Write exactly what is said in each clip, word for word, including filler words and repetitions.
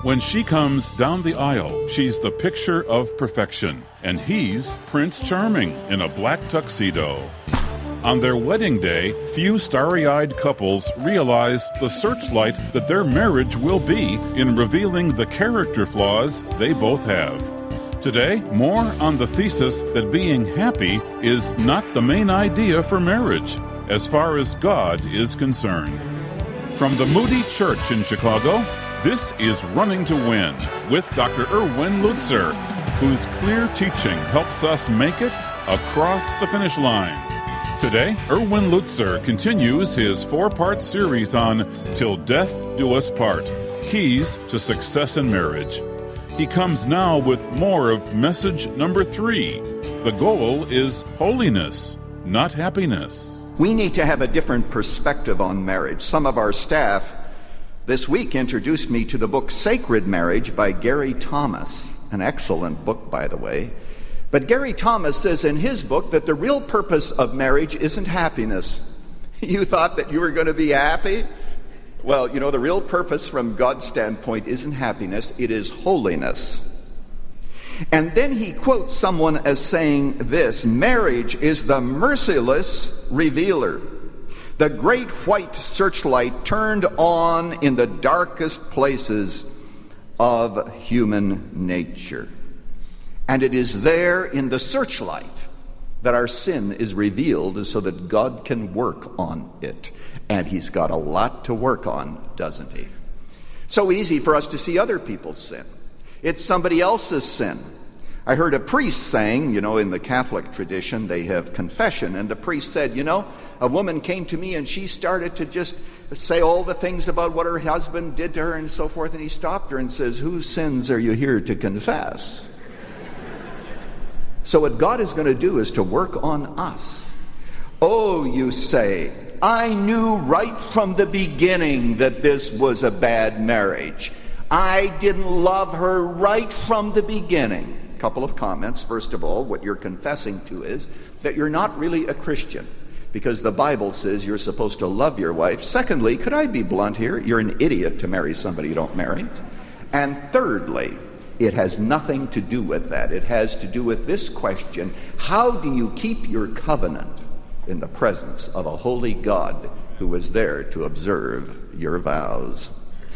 When she comes down the aisle, she's the picture of perfection, and he's Prince Charming in a black tuxedo. On their wedding day, few starry-eyed couples realize the searchlight that their marriage will be in revealing the character flaws they both have. Today, more on the thesis that being happy is not the main idea for marriage, as far as God is concerned. From the Moody Church in Chicago, this is Running to Win with Doctor Erwin Lutzer, whose clear teaching helps us make it across the finish line. Today, Erwin Lutzer continues his four-part series on Till Death Do Us Part, Keys to Success in Marriage. He comes now with more of message number three. The goal is holiness, not happiness. We need to have a different perspective on marriage. Some of our staff this week introduced me to the book Sacred Marriage by Gary Thomas, an excellent book, by the way. But Gary Thomas says in his book that the real purpose of marriage isn't happiness. You thought that you were going to be happy? Well, you know, the real purpose from God's standpoint isn't happiness, it is holiness. And then he quotes someone as saying this: marriage is the merciless revealer, the great white searchlight turned on in the darkest places of human nature. And it is there in the searchlight that our sin is revealed so that God can work on it. And he's got a lot to work on, doesn't he? So easy for us to see other people's sin. It's somebody else's sin. I heard a priest saying, you know, in the Catholic tradition, they have confession. And the priest said, you know, a woman came to me and she started to just say all the things about what her husband did to her and so forth. And he stopped her and says, whose sins are you here to confess? So what God is going to do is to work on us. Oh, you say, I knew right from the beginning that this was a bad marriage. I didn't love her right from the beginning. A couple of comments. First of all, what you're confessing to is that you're not really a Christian, because the Bible says you're supposed to love your wife. Secondly, could I be blunt here? You're an idiot to marry somebody you don't marry. And thirdly, it has nothing to do with that. It has to do with this question: how do you keep your covenant in the presence of a holy God who is there to observe your vows?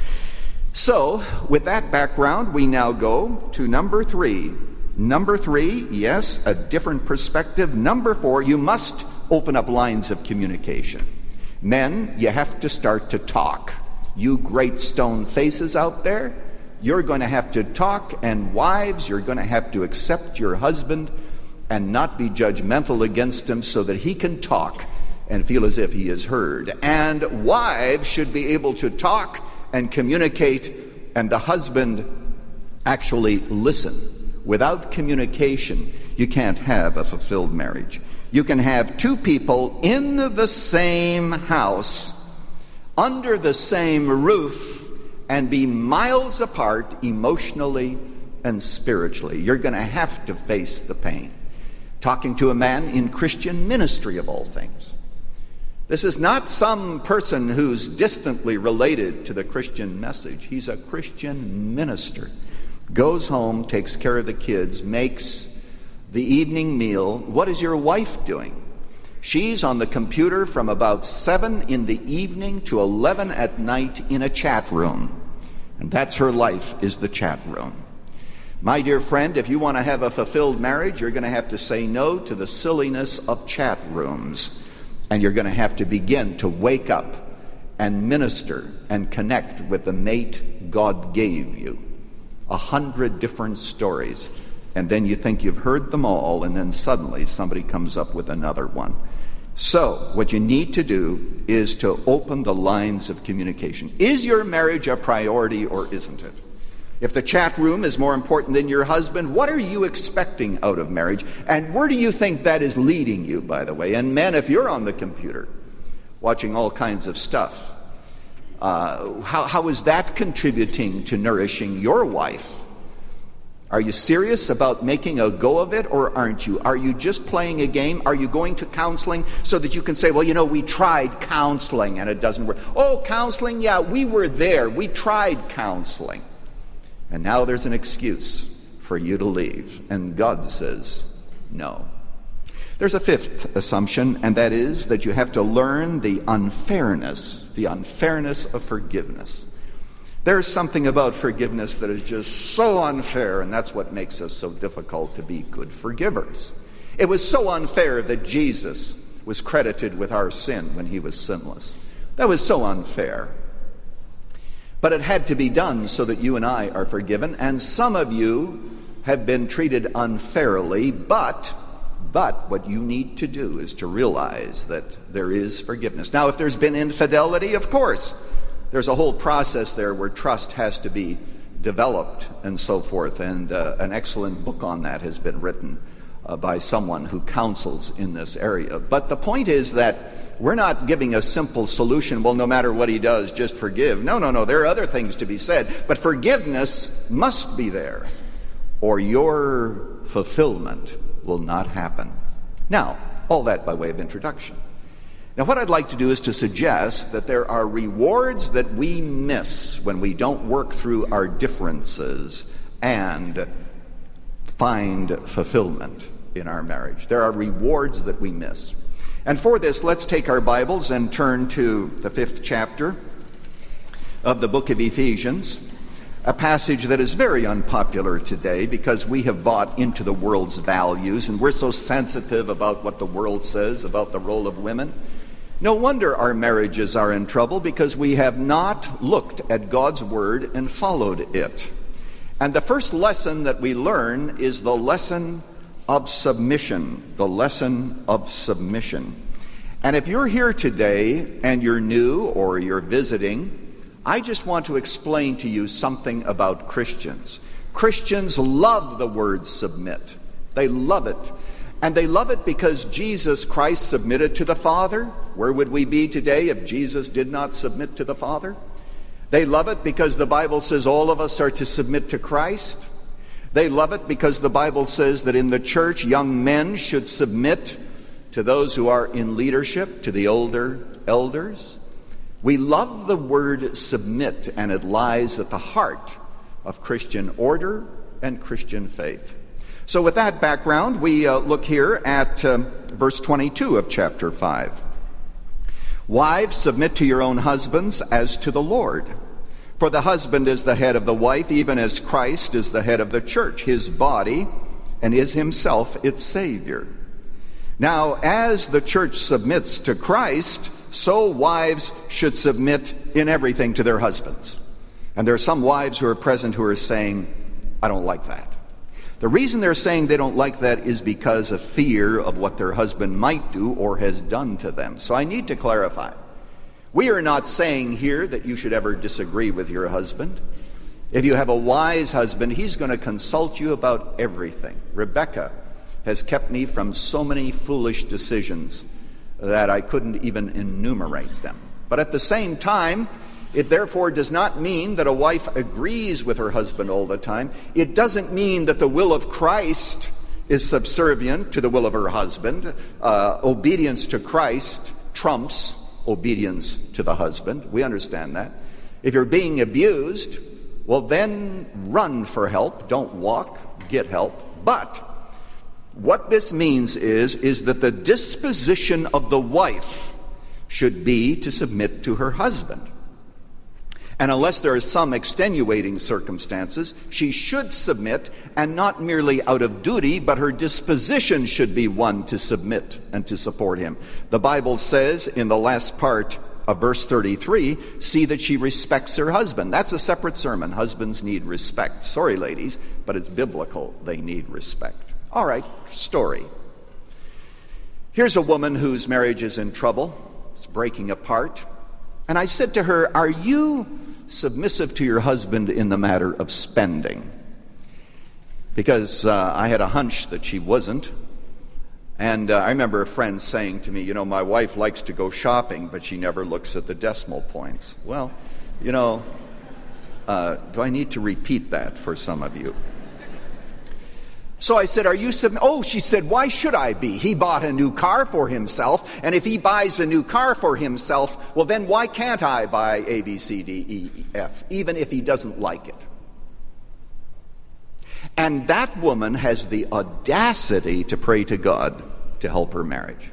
So, with that background, we now go to number three. Number three, yes, a different perspective. Number four, you must open up lines of communication. Men, you have to start to talk. You great stone faces out there, you're going to have to talk. And wives, you're going to have to accept your husband and not be judgmental against him so that he can talk and feel as if he is heard. And wives should be able to talk and communicate, and the husband actually listen. Without communication, you can't have a fulfilled marriage. You can have two people in the same house, under the same roof, and be miles apart emotionally and spiritually. You're going to have to face the pain. Talking to a man in Christian ministry, of all things. This is not some person who's distantly related to the Christian message. He's a Christian minister. Goes home, takes care of the kids, makes the evening meal. What is your wife doing? She's on the computer from about seven in the evening to eleven at night in a chat room. And that's her life, is the chat room. My dear friend, if you want to have a fulfilled marriage, you're going to have to say no to the silliness of chat rooms. And you're going to have to begin to wake up and minister and connect with the mate God gave you. A hundred different stories. And then you think you've heard them all, and then suddenly somebody comes up with another one. So, what you need to do is to open the lines of communication. Is your marriage a priority or isn't it? If the chat room is more important than your husband, what are you expecting out of marriage? And where do you think that is leading you, by the way? And men, if you're on the computer watching all kinds of stuff, uh, how, how is that contributing to nourishing your wife? Are you serious about making a go of it, or aren't you? Are you just playing a game? Are you going to counseling so that you can say, well, you know, we tried counseling and it doesn't work? Oh, counseling? Yeah, we were there. We tried counseling. And now there's an excuse for you to leave. And God says, no. There's a fifth assumption, and that is that you have to learn the unfairness, the unfairness of forgiveness. There's something about forgiveness that is just so unfair, and that's what makes us so difficult to be good forgivers. It was so unfair that Jesus was credited with our sin when he was sinless. That was so unfair. But it had to be done so that you and I are forgiven, and some of you have been treated unfairly, but, but what you need to do is to realize that there is forgiveness. Now, if there's been infidelity, of course, there's a whole process there where trust has to be developed and so forth, and uh, an excellent book on that has been written uh, by someone who counsels in this area. But the point is that we're not giving a simple solution, well, no matter what he does, just forgive. No, no, no, there are other things to be said, but forgiveness must be there, or your fulfillment will not happen. Now, all that by way of introduction. Now, what I'd like to do is to suggest that there are rewards that we miss when we don't work through our differences and find fulfillment in our marriage. There are rewards that we miss. And for this, let's take our Bibles and turn to the fifth chapter of the book of Ephesians, a passage that is very unpopular today because we have bought into the world's values and we're so sensitive about what the world says about the role of women. No wonder our marriages are in trouble because we have not looked at God's Word and followed it. And the first lesson that we learn is the lesson of submission. The lesson of submission. And if you're here today and you're new or you're visiting, I just want to explain to you something about Christians. Christians love the word submit. They love it. And they love it because Jesus Christ submitted to the Father. Where would we be today if Jesus did not submit to the Father? They love it because the Bible says all of us are to submit to Christ. They love it because the Bible says that in the church, young men should submit to those who are in leadership, to the older elders. We love the word submit, and it lies at the heart of Christian order and Christian faith. So with that background, we uh, look here at um, verse twenty-two of chapter five. Wives, submit to your own husbands as to the Lord. For the husband is the head of the wife, even as Christ is the head of the church, his body, and is himself its Savior. Now, as the church submits to Christ, so wives should submit in everything to their husbands. And there are some wives who are present who are saying, I don't like that. The reason they're saying they don't like that is because of fear of what their husband might do or has done to them. So I need to clarify. We are not saying here that you should ever disagree with your husband. If you have a wise husband, he's going to consult you about everything. Rebecca has kept me from so many foolish decisions that I couldn't even enumerate them. But at the same time, it therefore does not mean that a wife agrees with her husband all the time. It doesn't mean that the will of Christ is subservient to the will of her husband. Uh, obedience to Christ trumps obedience to the husband. We understand that. If you're being abused, well then run for help. Don't walk, get help. But what this means is, is that the disposition of the wife should be to submit to her husband. And unless there are some extenuating circumstances, she should submit, and not merely out of duty, but her disposition should be one to submit and to support him. The Bible says in the last part of verse thirty-three, see that she respects her husband. That's a separate sermon. Husbands need respect. Sorry, ladies, but it's biblical. They need respect. All right, story. Here's a woman whose marriage is in trouble. It's breaking apart. And I said to her, are you submissive to your husband in the matter of spending? Because uh, I had a hunch that she wasn't. And uh, I remember a friend saying to me, you know, my wife likes to go shopping, but she never looks at the decimal points. Well, you know, uh, do I need to repeat that for some of you? So I said, are you sub... Oh, she said, why should I be? He bought a new car for himself, and if he buys a new car for himself, well then why can't I buy A, B, C, D, E, F, even if he doesn't like it? And that woman has the audacity to pray to God to help her marriage.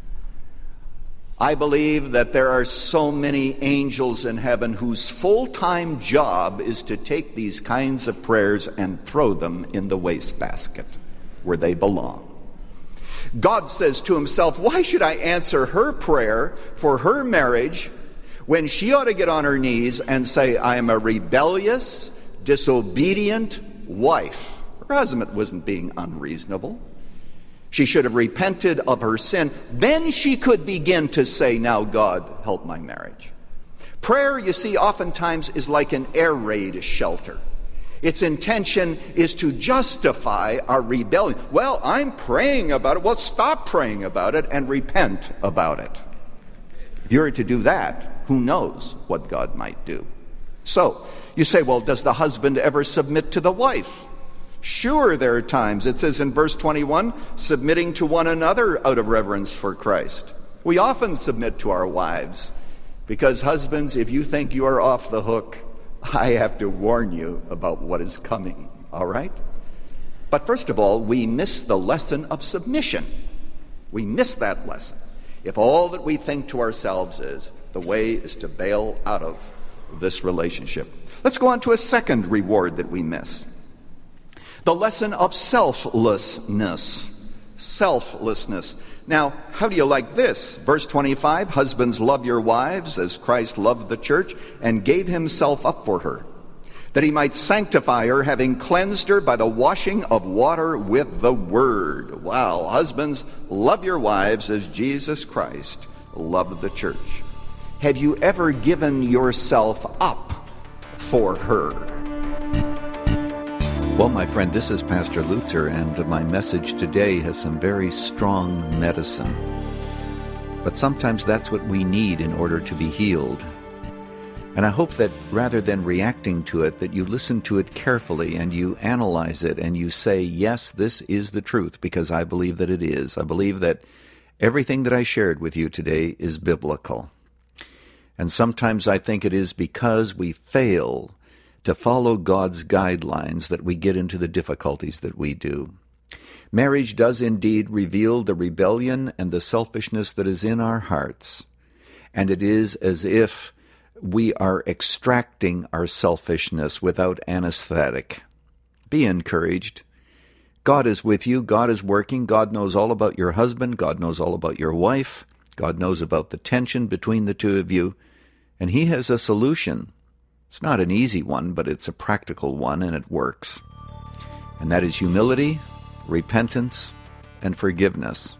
I believe that there are so many angels in heaven whose full-time job is to take these kinds of prayers and throw them in the wastebasket where they belong. God says to himself, why should I answer her prayer for her marriage when she ought to get on her knees and say, I am a rebellious, disobedient wife? Her husband wasn't being unreasonable. She should have repented of her sin. Then she could begin to say, now God, help my marriage. Prayer, you see, oftentimes is like an air raid shelter. Its intention is to justify our rebellion. Well, I'm praying about it. Well, stop praying about it and repent about it. If you're to do that, who knows what God might do? So, you say, well, does the husband ever submit to the wife? Sure, there are times. It says in verse twenty-one, submitting to one another out of reverence for Christ. We often submit to our wives because, husbands, if you think you are off the hook, I have to warn you about what is coming, all right? But first of all, we miss the lesson of submission. We miss that lesson. If all that we think to ourselves is, the way is to bail out of this relationship. Let's go on to a second reward that we miss. The lesson of selflessness. Selflessness. Now, how do you like this? Verse twenty-five, husbands, love your wives as Christ loved the church and gave himself up for her, that he might sanctify her, having cleansed her by the washing of water with the word. Wow. Husbands, love your wives as Jesus Christ loved the church. Have you ever given yourself up for her? Well, my friend, this is Pastor Lutzer, and my message today has some very strong medicine. But sometimes that's what we need in order to be healed. And I hope that rather than reacting to it, that you listen to it carefully and you analyze it and you say, yes, this is the truth, because I believe that it is. I believe that everything that I shared with you today is biblical. And sometimes I think it is because we fail to follow God's guidelines that we get into the difficulties that we do. Marriage does indeed reveal the rebellion and the selfishness that is in our hearts. And it is as if we are extracting our selfishness without anesthetic. Be encouraged. God is with you. God is working. God knows all about your husband. God knows all about your wife. God knows about the tension between the two of you. And he has a solution. It's not an easy one, but it's a practical one, and it works. And that is humility, repentance, and forgiveness.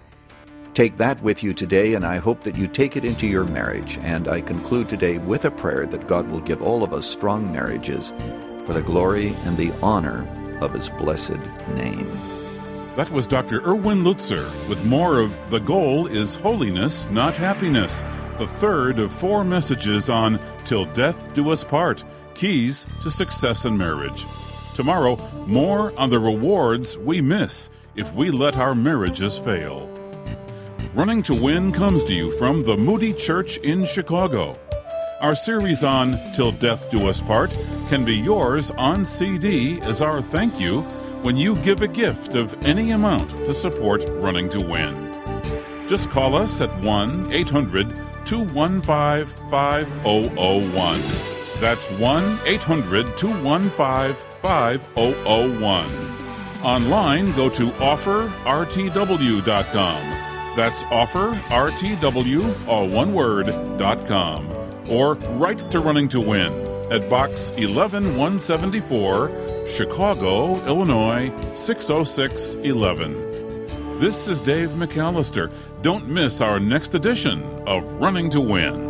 Take that with you today, and I hope that you take it into your marriage. And I conclude today with a prayer that God will give all of us strong marriages for the glory and the honor of his blessed name. That was Doctor Erwin Lutzer with more of The Goal is Holiness, Not Happiness, the third of four messages on Till Death Do Us Part, Keys to Success in Marriage. Tomorrow, more on the rewards we miss if we let our marriages fail. Running to Win comes to you from the Moody Church in Chicago. Our series on Till Death Do Us Part can be yours on C D as our thank you when you give a gift of any amount to support Running to Win. Just call us at one eight hundred two one five five zero zero one. That's one eight hundred two one five five zero zero one. Online, go to offer r t w dot com. That's offer r t w, all one word, dot com. Or write to Running to Win at Box eleven one seventy-four, Chicago, Illinois six oh six one one. This is Dave McAllister. Don't miss our next edition of Running to Win.